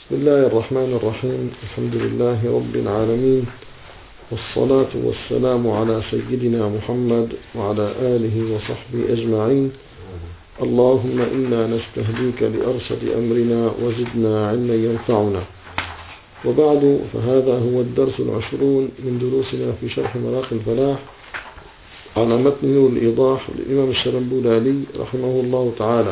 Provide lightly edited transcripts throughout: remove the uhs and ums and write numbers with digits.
بسم الله الرحمن الرحيم. الحمد لله رب العالمين، والصلاة والسلام على سيدنا محمد وعلى آله وصحبه أجمعين. اللهم إنا نستهديك لأرشد أمرنا وزدنا علما ينفعنا. وبعد، فهذا هو الدرس 20 من دروسنا في شرح مراقي الفلاح على متن نور الإيضاح للإمام الشرنبولالي رحمه الله تعالى.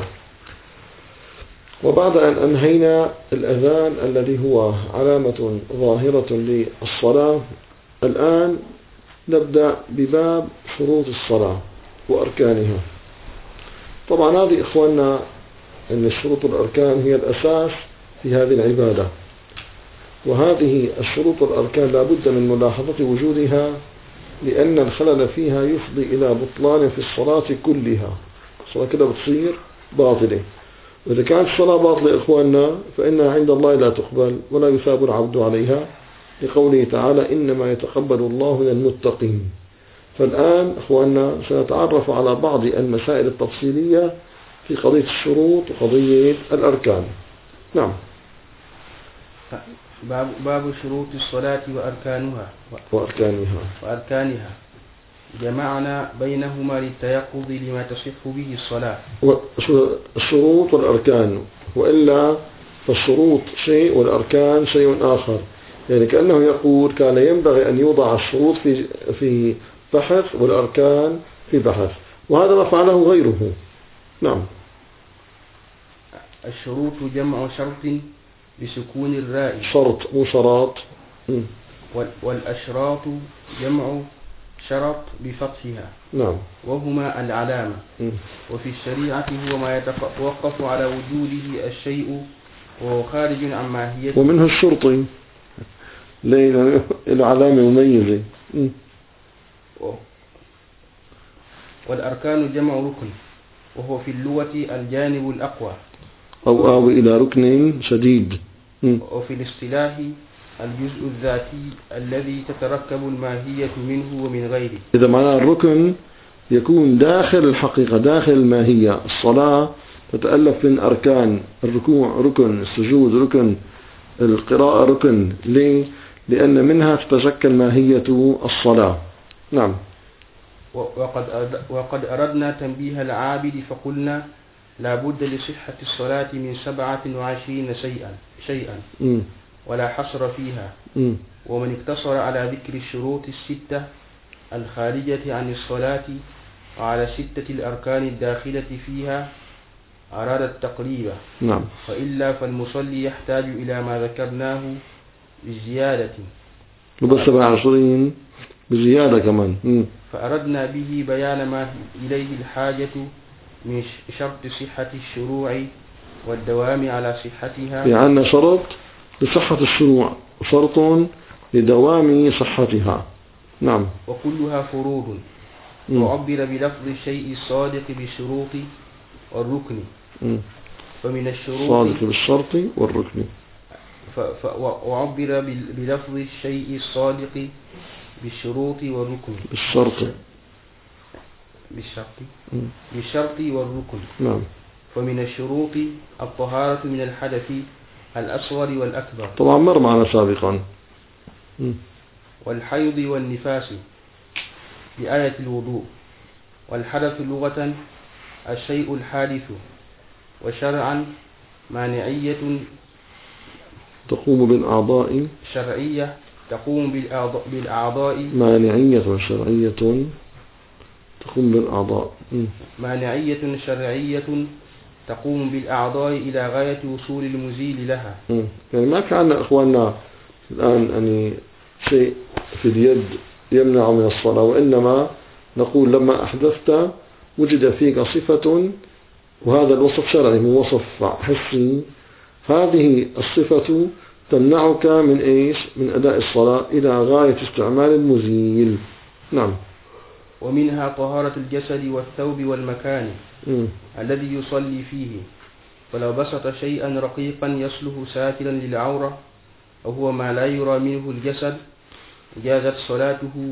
وبعد أن أنهينا الأذان الذي هو علامة ظاهرة للصلاة، الآن نبدأ بباب شروط الصلاة وأركانها. طبعا هذه إخواننا أن الشروط الأركان هي الأساس في هذه العبادة، وهذه الشروط الأركان لا بد من ملاحظة وجودها، لأن الخلل فيها يفضي إلى بطلان في الصلاة كلها. الصلاة كده بتصير باطلة، وإذا كانت الصلاة باطلة إخواننا فإنها عند الله لا تقبل ولا يثاب العبد عليها، لقوله تعالى: إنما يتقبل الله من المتقين. فالآن إخواننا سنتعرف على بعض المسائل التفصيلية في قضية الشروط وقضية الأركان. نعم. باب شروط الصلاة وأركانها جمعنا بينهما للتيقظ لما تصح به الصلاة. الشروط والأركان، وإلا فالشروط شيء والأركان شيء آخر. يعني كأنه يقول كان ينبغي أن يوضع الشروط في بحث والأركان في بحث، وهذا ما فعله غيره. نعم. الشروط جمع شرط بسكون الراء. شرط مو شراط. والأشراط جمع شرط بفتحها. نعم. وهما العلامة. وفي الشريعة هو ما يتوقف على وجوده الشيء وهو خارج عن ماهيته. ومنه الشرطي العلامة مميزة. والأركان جمع ركن، وهو في اللغة الجانب الأقوى أو آوي إلى ركن شديد. وفي الاصطلاح الجزء الذاتي الذي تتركب الماهية منه ومن غيره. إذا معنى الركن يكون داخل الحقيقة، داخل الماهية. الصلاة تتألف من أركان: الركوع ركن، السجود ركن، القراءة ركن. ليه؟ لأن منها تتشكل ماهية الصلاة. نعم. وقد أردنا تنبيه العابد فقلنا: لا بد لصحة الصلاة من 27 شيئا ولا حصر فيها. ومن اقتصر على ذكر الشروط الستة الخارجة عن الصلاة وعلى 6 الأركان الداخلة فيها أراد التقريب. نعم. وإلا فالمصلي يحتاج إلى ما ذكرناه بزيادة. وبس 27 بزيادة كمان. فأردنا به بيان ما إليه الحاجة من شرط صحة الشروع والدوام على صحتها. يعني شرط لصحة الشروع وشرط لدوام صحتها. نعم. وكلها فروض، وعبر بلفظ الشيء الصادق بالشروط والركن. فمن الشروط صادق بالشرط والركن. وعبر بلفظ الشيء الصادق بالشروط والركن. بالشرط والركن. نعم. فمن الشروط الطهارة من الحدث الأصغر والأكبر. طبعا مر معنا سابقا. والحيض والنفاس بآية الوضوء. والحدث لغة الشيء الحادث، وشرعا مانعية تقوم بالأعضاء. شرعية تقوم بالأعضاء. مانعية شرعية تقوم بالأعضاء. مانعية شرعية تقوم بالأعضاء إلى غاية وصول المزيل لها. يعني ما كان أخواننا الآن يعني شيء في اليد يمنع من الصلاة، وإنما نقول لما أحدثت وجد فيك صفة، وهذا الوصف شرعي مو وصف حسي، هذه الصفة تمنعك من إيش؟ من أداء الصلاة إلى غاية استعمال المزيل. نعم. ومنها طهارة الجسد والثوب والمكان الذي يصلي فيه. فلو بسط شيئا رقيقا يصله ساترا للعورة وهو ما لا يرى منه الجسد جازت صلاته،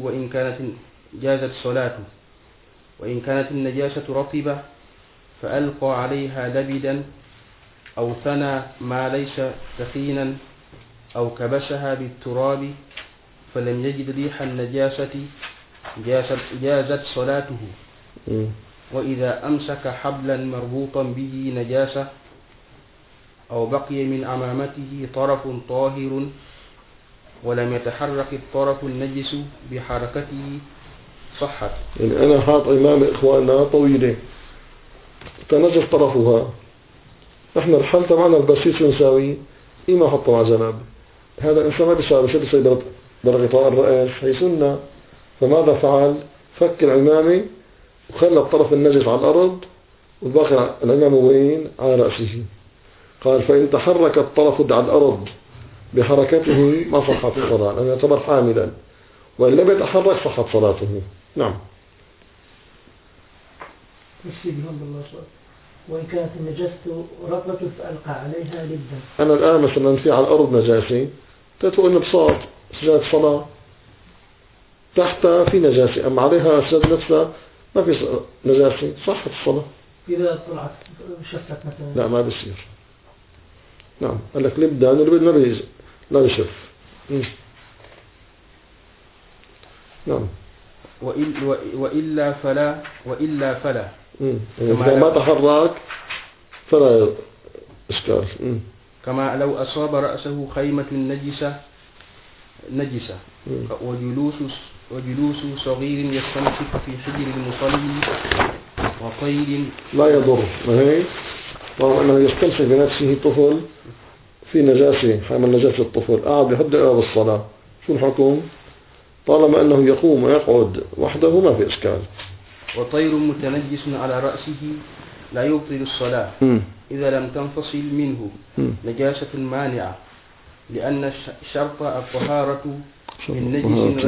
وإن كانت النجاسة رطبة فألقى عليها لبدا أو ثنى ما ليس ثخينا أو كبسها بالتراب فلم يجد ريح النجاسة جازت صلاته. وإذا أمسك حبلا مربوطا به نجاسة أو بقي من أمامته طرف طاهر ولم يتحرك الطرف النجس بحركته صحت. يعني أنا حاط إمام إخواننا طويلة تنجس طرفها، إحنا الحل تبعنا البسيط نساوي إما حطه على جنب، هذا الإنسان ما بيساوي شو بيصير درجة الرأس هي سنة، فماذا فعل؟ فك العمامة وخلى الطرف النجس على الأرض والباقي العمامة وين؟ على رأسه. قال فإن تحرك الطرف على الأرض بحركته ما صحت الصلاة لأنه يعتبر حاملا، وإن لم يتحرك صحت صلاته. نعم. وإن كانت النجاسة رطبة فألقى عليها لبدا. أنا الآن مثلا في على الأرض نجاسة تتوى إن بساط سجادة صلاة تحتها في نجاسة، أما عليها سجادة نفسها ما في نجاسة صحت الصلاة. إذا طلعت شفت مثلا لا ما بيصير. نعم قال لك لبدا اللبد لا بيشف. نعم. وإلا فلا إذا ما تحرك فلا إشكال. كما لو أصاب رأسه خيمة نجسة وجلوس صغير يستمسك في حجر المصلي وطير لا يضر، ما هي طالما أنه يستمسك بنفسه طفل في نجاسة حامل نجاسة الطفل قاعد يهدئ بالصلاة، شو الحكم؟ طالما أنه يقوم ويقعد وحده ما في إشكال. وطير متنجس على رأسه لا يبطل الصلاة إذا لم تنفصل منه نجاسة مانعة، لأن شرط الطهارة من نجس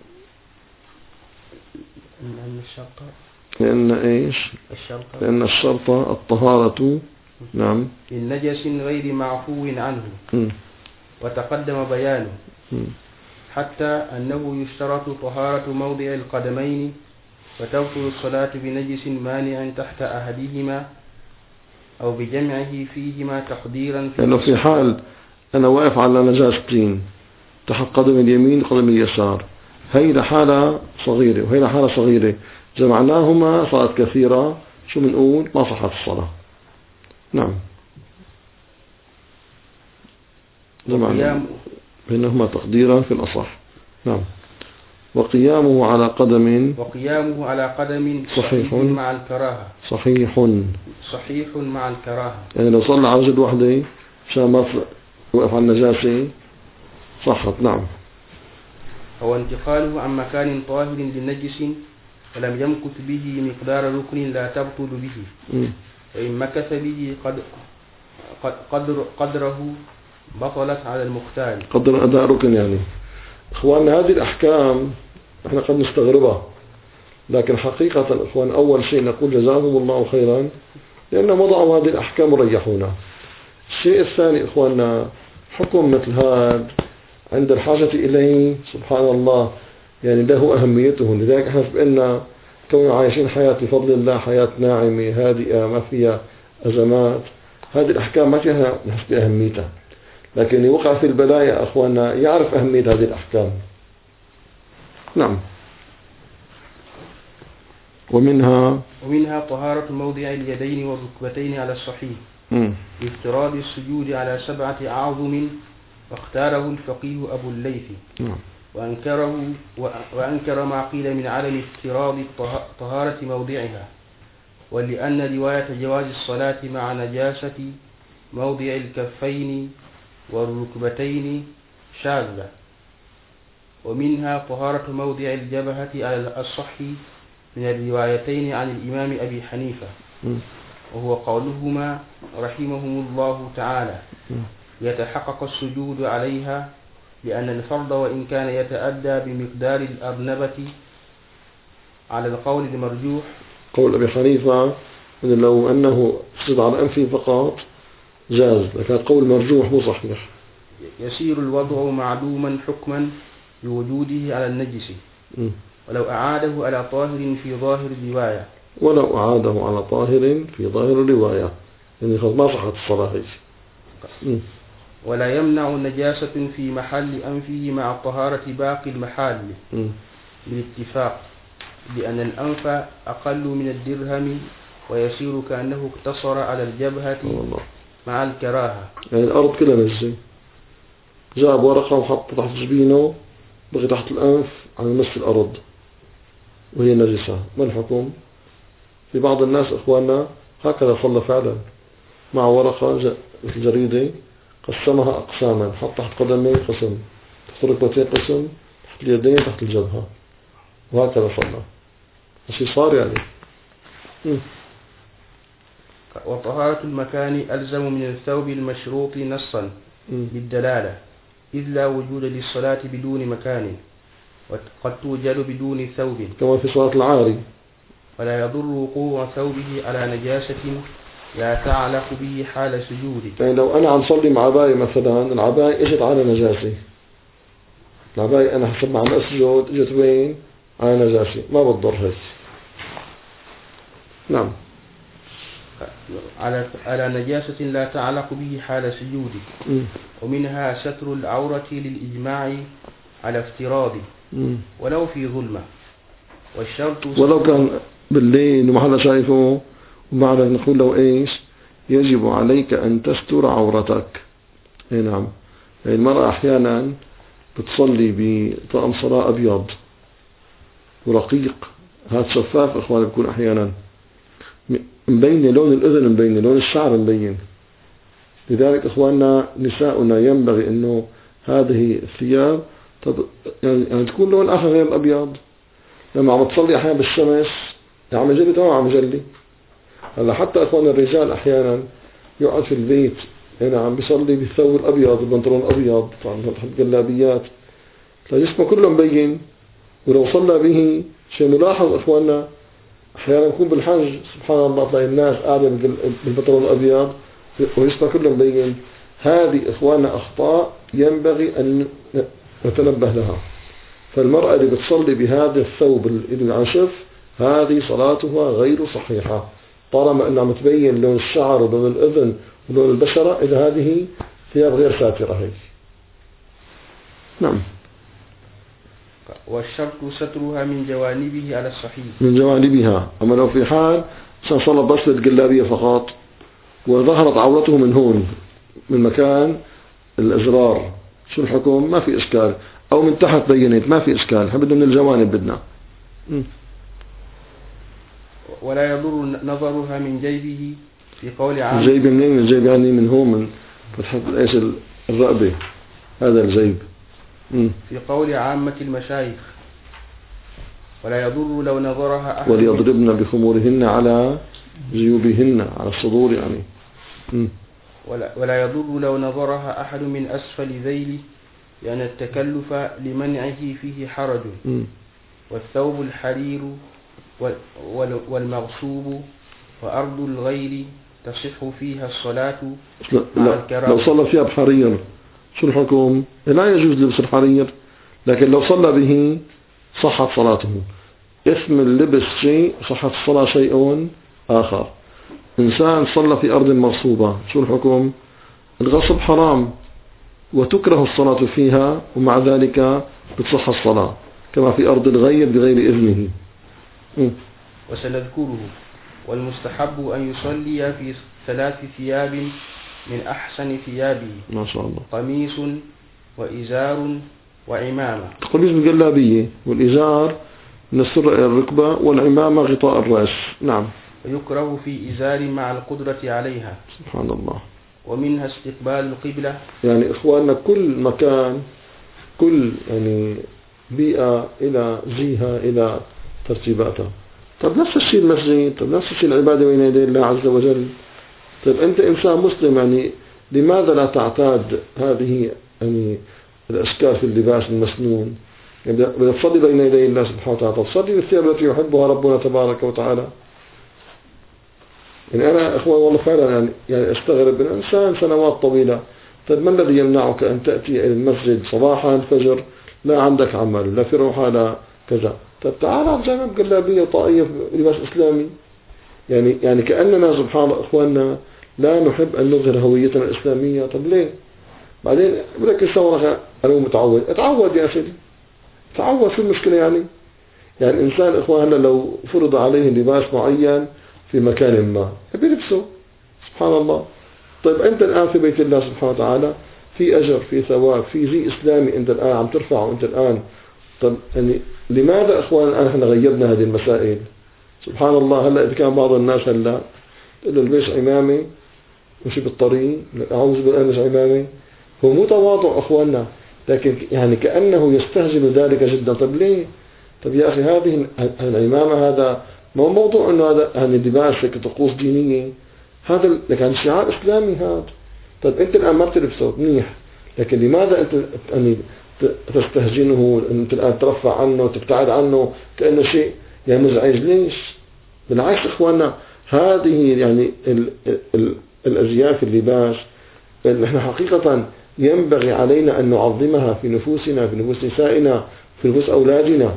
لأن الشرط الطهارة نعم من نجس غير معفو عنه. وتقدم بيانه حتى أنه يشترط طهارة موضع القدمين فتبطل الصلاة بنجس مانع تحت أحدهما أو بجمعه فيهما تقديرا لأنه في حال أنا واقف على نجاستين تحت قدم اليمين وقدم اليسار، هي لحالة صغيرة وهي لحالة صغيرة، جمعناهما صارت كثيرة، شو بنقول؟ ما صحت الصلاة. نعم. جمعنا بينهما تقديرا في الأصح. نعم. وقيامه على قدم صحيح مع الكراهة. صحيح مع الكراهة. يعني لو صلى على رجل وحده مشان ما وقف على النجاسة صحت. نعم. هو انتقاله عن مكان طاهر للنجس ولم يمكث به مقدار ركن لا تبطل به، وإن مكث به قدره بطلت على المختار. قدر أداء ركن. يعني إخواننا هذه الأحكام احنا قد نستغربها، لكن حقيقة إخوان أول شيء نقول جزاهم الله خيرا لأنهم وضعوا هذه الأحكام وريحونا. الشيء الثاني إخواننا حكم مثل هذا عند الحاجة إليه سبحان الله يعني له أهميته، لذلك احنا بأننا كوننا عايشين حياة بفضل الله حياة ناعمة هادئة ما فيها أزمات، هذه الأحكام ما فيها نحس بأهميتها، لكن يوقع في البلايا أخواننا يعرف أهمية هذه الأحكام. نعم. ومنها طهارة موضع اليدين والركبتين على الصحيح بافتراض السجود على 7 أعظم، واختاره الفقيه أبو الليث وأنكر ما قيل من عدم افتراض طهارة موضعها، ولأن رواية جواز الصلاة مع نجاسة موضع الكفين والركبتين شاذة. ومنها طهارة موضع الجبهة على الصح من الروايتين عن الإمام أبي حنيفة، وهو قولهما رحمهم الله تعالى يتحقق السجود عليها، لأن الفرض وإن كان يتأدى بمقدار الأرنبة على القول المرجوح. قول أبي حنيفة لو أنه سجد على أنفه فقط جاز، لكن قول مرجوح مو صحيح. يصير الوضع معلوما حكما بوجوده على النجس ولو أعاده على طاهر في ظاهر الرواية. يعني خلاص ما صحت الصلاة هيك. ولا يمنع نجاسة في محل أنفه مع الطهارة باقي المحال بالاتفاق، لأن الأنف أقل من الدرهم ويصير كأنه اقتصر على الجبهة مع الكراهة. يعني الأرض كلها نجسة، جاب ورقة وحط تحت جبينه بقي تحت الأنف على نصف الأرض وهي نجسة، ما الحكم؟ في بعض الناس إخواننا هكذا صلى فعلا، مع ورقة مثل جريدة قسمها أقساما، حط تحت قدمين قسم، تحت ركبتين قسم، تحت اليدين، تحت الجبهة، وهكذا صلى. الشيء صار يعني. وطهارة المكان ألزم من الثوب المشروط نصا بالدلالة، إذ لا وجود للصلاة بدون مكان، وقد توجد بدون ثوب كما في صلاة العاري. ولا يضر وقوع ثوبه على نجاسة لا تعلق به حال سجوده. يعني لو أنا عم صلي مع عباية مثلا، العباية إجت على نجاسة، العباية أنا حسب مع الأسجد إجت وين؟ على نجاسة، ما بتضر هيك. نعم. على نجاسة لا تعلق به حال سجوده. ومنها ستر العورة للإجماع على افتراض ولو في ظلمة، والشرط ولو كان بالليل ومحلا شايفه، ومعنى نقول له إيش؟ يجب عليك أن تستر عورتك. أي نعم. يعني المرأة أحيانا بتصلي بطقم صلاة أبيض ورقيق، هذا شفاف إخواني، بيكون أحيانا مبين لون الأذن، مبين لون الشعر، مبين. لذلك إخواننا نساؤنا ينبغي أنه هذه الثياب يعني تكون لون آخر غير الأبيض. لما عم تصلي أحيانا بالشمس عم يجلي تمام، عم يجلي. هلا حتى إخواننا الرجال أحيانا يقعد في البيت هنا عم بيصلي بالثوب الأبيض، البنطلون الأبيض، طبعا تحت جلابيات، فجسمه كله مبين. ولو صلى به شيء ملاحظ إخواننا، أحيانا يكون بالحج سبحان الله تلاقي الناس قاعدة بالبنطلون الأبيض وجسمه كله مبين. هذه إخواننا أخطاء ينبغي أن نتنبه لها. فالمرأة اللي بتصلي بهذا الثوب العشف هذه صلاتها غير صحيحة، طالما أنها متبين لون الشعر ولون الأذن ولون البشرة، إذا هذه ثياب غير ساترة هيك. نعم. والشرط سترها من جوانبه على الصحيح، من جوانبها. أما لو في حال صلى بس الجلابية فقط وظهرت عورته من هون، من مكان الأزرار، شو الحكم؟ ما في إشكال. أو من تحت بينت، ما في إشكال. بدنا من الجوانب بدنا. ولا يضر نظرها من جيبه في قول عام. الجيب منين؟ الجيب يعني من هون، من فتحة إيش الرقبة، هذا الجيب. في قول عامة المشايخ ولا يضر لو نظرها أحد. وليضربن بخمورهن على جيوبهن، على الصدور يعني. ولا يضر لو نظرها أحد من أسفل ذيل، لأن التكلف لمنعه فيه حرج. والثوب الحرير والمغصوب وأرض الغير تصح فيها الصلاة مع الكراهة. لو صلى فيها بحرير شو الحكم؟ لا يجوز لبس الحرير، لكن لو صلى به صحت صلاته. اسم اللبس شيء، صحت الصلاة شيء آخر. إنسان صلى في أرض مغصوبة شو الحكم؟ الغصب حرام وتكره الصلاة فيها، ومع ذلك بتصح الصلاة كما في أرض الغير بغير إذنه. وسنذكره. والمستحب أن يصلي في 3 ثياب من أحسن ثيابه، ما شاء الله، قميص وإزار وعمامة. القميص بالجلابية، والإزار من الركبة، والعمامة غطاء الرأس. نعم. ويكره في إزار مع القدرة عليها. سبحان الله. ومنها استقبال القبلة. يعني إخواننا كل مكان، كل يعني بيئة إلى جهة إلى ترتيباتها. طب نفس الشيء المسجد، طب نفس الشيء العبادة بين يدي الله عز وجل. طيب أنت إنسان مسلم، يعني لماذا لا تعتاد هذه يعني الأشكال في اللباس المسنون؟ يعني بدأ تصلي بين يدي الله سبحانه وتعالى، تصلي بالثياب التي يحبها ربنا تبارك وتعالى. يعني أنا أخوان والله فعلا يعني أستغرب من إنسان سنوات طويلة. طيب ما الذي يمنعك أن تأتي إلى المسجد صباحا الفجر، لا عندك عمل، لا في روحة، لا كذا، طيب تعال على الجامعة بجلابية وطاقية لباس إسلامي. يعني كأننا سبحان الله إخواننا لا نحب أن نظهر هويتنا الإسلامية. طب ليه؟ بعدين بدك الثورة أنا متعود، اتعود يا سيدي، تعود، شو المشكلة يعني؟ يعني الإنسان إخوان هلا لو فرض عليه لباس معين في مكان ما بيلبسه، سبحان الله. طيب أنت الآن في بيت الله سبحانه وتعالى في أجر، في ثواب، في زي إسلامي أنت الآن عم ترفعه أنت الآن. طيب يعني لماذا إخوان الآن احنا غيرنا هذه المسائل؟ سبحان الله. هلا إذا كان بعض الناس هلا تقول له البس عمامة مشي بالطريق، أعوذ بالله مش عمامة، هو مو تواضع أخواننا، لكن يعني كأنه يستهجن ذلك جدا. طيب ليه؟ طيب يا أخي هذه العمامة هذا ما موضوع أنه هذا يعني لباس طقوس دينية، هذا لكن شعار إسلامي هذا. طيب أنت الآن ما بتلبسه منيح، لكن لماذا أنت يعني تستهجنه، أنت الآن ترفع عنه تبتعد عنه كأنه شيء يعني مزعج؟ ليش؟ بالعكس إخواننا، هذه يعني الأزياء في اللباس اللي نحن حقيقة ينبغي علينا أن نعظمها في نفوسنا، في نفوس نسائنا، في نفوس أولادنا.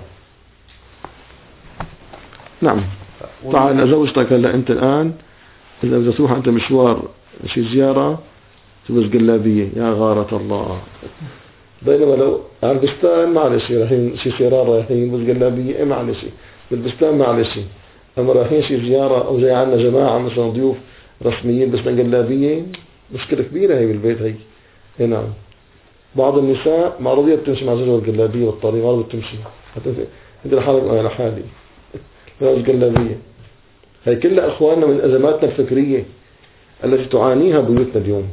نعم. تعال زوجتك هلا أنت الآن إذا بدك تروح أنت مشوار شي زيارة تلبس جلابية، يا غارة الله. بينما لو على البستان معلش رايحين شي سيارة رايحين بس جلابية معلش، بالبستان معلش. أما رايحين شي زيارة أو جاي عنا جماعة مثلا ضيوف رسميين بس جلابية، مشكلة كبيرة هي بالبيت هي. نعم. بعض النساء ما رضيت تمشي مع زوجها الجلابية بالطريق، ما رضيت تمشي. أنت لحالك أنا لحالي لا جلابية. هي كلها أخواننا من أزماتنا الفكرية التي تعانيها بيوتنا اليوم.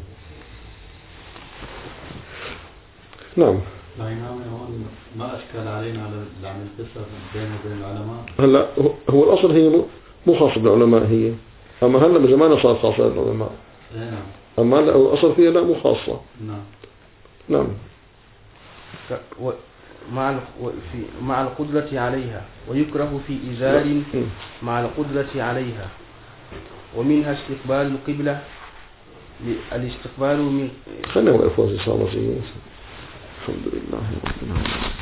نعم. ما أشكال علينا على العمل القصة بين العلماء. هلا هو الأصل هي مو خاصة بالعلماء هي، أما هلا بزماننا صار خاصة بالعلماء. نعم. أما هلا الأصل فيها لا مو خاصة. نعم. نعم. مع القدرة عليها، ويكره في إزار مع القدرة عليها. ومنها استقبال القبلة، الاستقبال من خلينا نوقف إن شاء الله. الحمد لله رب العالمين.